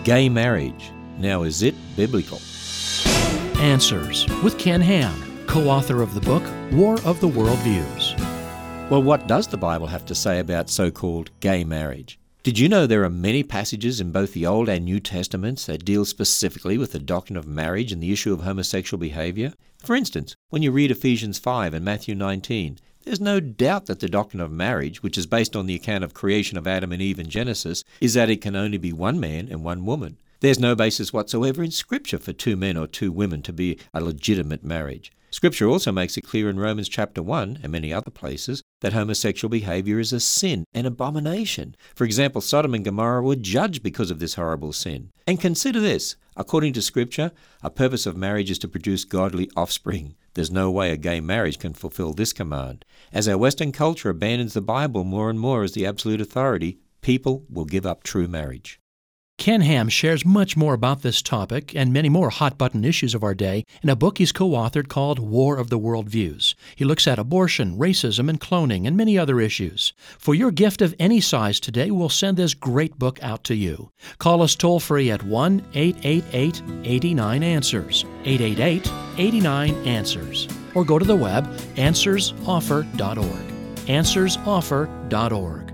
Gay marriage. Now, is it biblical? Answers with Ken Ham, co-author of the book War of the Worldviews. Well, what does the Bible have to say about so-called gay marriage? Did you know there are many passages in both the Old and New Testaments that deal specifically with the doctrine of marriage and the issue of homosexual behavior? For instance, when you read Ephesians 5 and Matthew 19, there's no doubt that the doctrine of marriage, which is based on the account of creation of Adam and Eve in Genesis, is that it can only be one man and one woman. There's no basis whatsoever in Scripture for two men or two women to be a legitimate marriage. Scripture also makes it clear in Romans chapter 1 and many other places that homosexual behavior is a sin, an abomination. For example, Sodom and Gomorrah were judged because of this horrible sin. And consider this. According to Scripture, a purpose of marriage is to produce godly offspring. There's no way a gay marriage can fulfill this command. As our Western culture abandons the Bible more and more as the absolute authority, people will give up true marriage. Ken Ham shares much more about this topic and many more hot-button issues of our day in a book he's co-authored called War of the Worldviews. He looks at abortion, racism, and cloning, and many other issues. For your gift of any size today, we'll send this great book out to you. Call us toll-free at 1-888-89-ANSWERS, 888-89-ANSWERS, or go to the web, answersoffer.org, answersoffer.org.